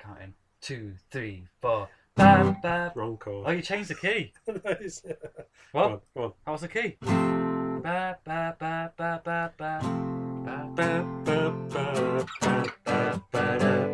counting. 2, 3, 4. Ba, ba. Wrong chord. Oh, you changed the key. Nice. What? Go on. How was the key? Ba, ba, ba, ba, ba, ba. Ba, Ba, ba, ba, ba, ba, ba, da.